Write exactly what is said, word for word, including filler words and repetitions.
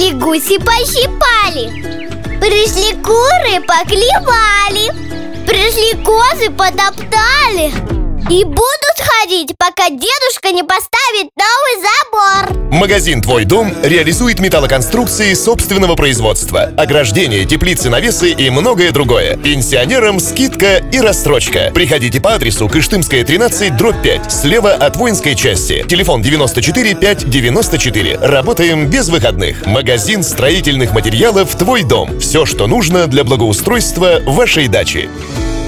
Пришли гуси, пощипали. Пришли куры, поклевали. Пришли козы, потоптали. И будут ходить, пока дедушка не поставит новый забор. Магазин «Твой дом» реализует металлоконструкции собственного производства, ограждения, теплицы, навесы и многое другое. Пенсионерам скидка и рассрочка. Приходите по адресу Кыштымская, тринадцать, дробь пять, слева от воинской части. Телефон девяносто четыре пять девяносто четыре. Работаем без выходных. Магазин строительных материалов «Твой дом». Все, что нужно для благоустройства вашей дачи.